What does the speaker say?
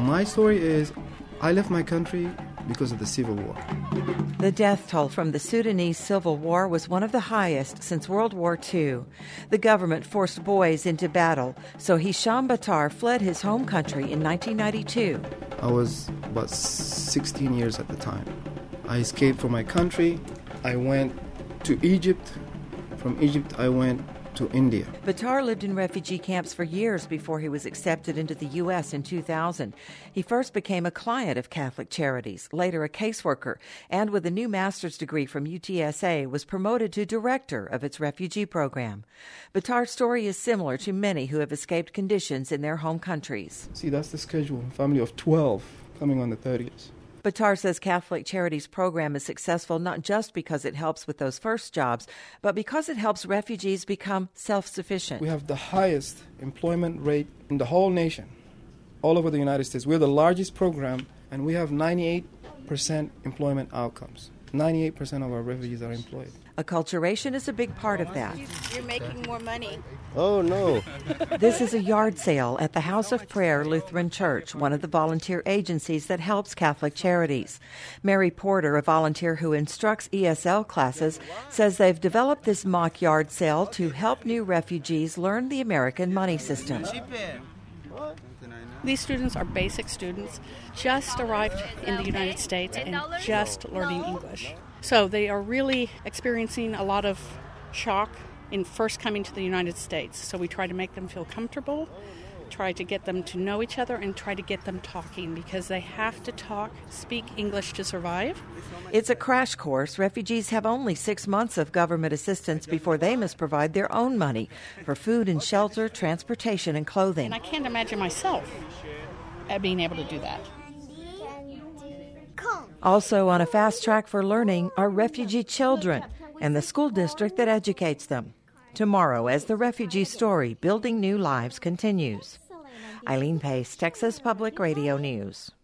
My story is I left my country because of the Civil War. The death toll from the Sudanese Civil War was one of the highest since World War II. The government forced boys into battle, so Hisham Battar fled his home country in 1992. I was about 16 years at the time. I escaped from my country. I went to Egypt. From Egypt, I went to India. Battar lived in refugee camps for years before he was accepted into the U.S. in 2000. He first became a client of Catholic Charities, later a caseworker, and with a new master's degree from UTSA was promoted to director of its refugee program. Battar's story is similar to many who have escaped conditions in their home countries. See, that's the schedule. A family of 12 coming on the 30th. Battar says Catholic Charities program is successful not just because it helps with those first jobs, but because it helps refugees become self-sufficient. We have the highest employment rate in the whole nation, all over the United States. We're the largest program, and we have 98% employment outcomes. 98% of our refugees are employed. Acculturation is a big part of that. You're making more money. Oh, no. This is a yard sale at the House of Prayer Lutheran Church, one of the volunteer agencies that helps Catholic Charities. Mary Porter, a volunteer who instructs ESL classes, says they've developed this mock yard sale to help new refugees learn the American money system. These students are basic students, just arrived in the United States and just learning English. So they are really experiencing a lot of shock in first coming to the United States. So we try to make them feel comfortable, try to get them to know each other, and try to get them talking because they have to speak English to survive. It's a crash course. Refugees have only 6 months of government assistance before they must provide their own money for food and shelter, transportation and clothing. And I can't imagine myself being able to do that. Also on a fast track for learning are refugee children and the school district that educates them. Tomorrow, as the refugee story, Building New Lives, continues. Eileen Pace, Texas Public Radio News.